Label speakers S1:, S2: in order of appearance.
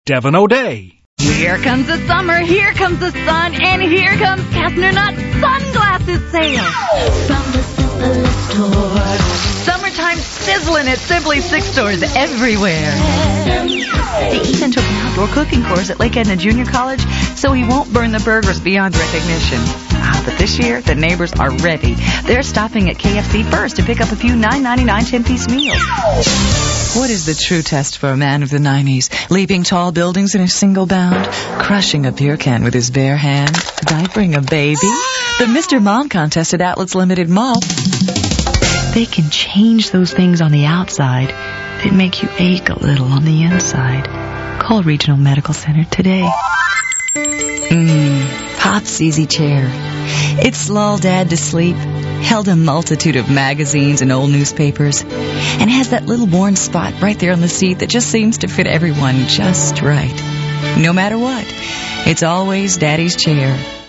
S1: Devin O'Day.
S2: Here comes the summer, here comes the sun, and here comes Kastner Nuts Sunglasses Sale.
S3: From the simplest store.
S2: Summertime sizzling at Simply Six stores everywhere. They even took an outdoor cooking course at Lake Edna Junior College so he won't burn the burgers beyond recognition. But this year, the neighbors are ready. They're stopping at KFC first to pick up a few $9.99 10-piece meals. What is the true test for a man of the 90s? Leaping tall buildings in a single bound? Crushing a beer can with his bare hand? Diapering a baby? The Mr. Mom contest at Outlets Limited Mall. They can change those things on the outside that make you ache a little on the inside. Call Regional Medical Center today. Pop's easy chair. It's lulled Dad to sleep, held a multitude of magazines and old newspapers, and has that little worn spot right there on the seat that just seems to fit everyone just right. No matter what, it's always Daddy's chair.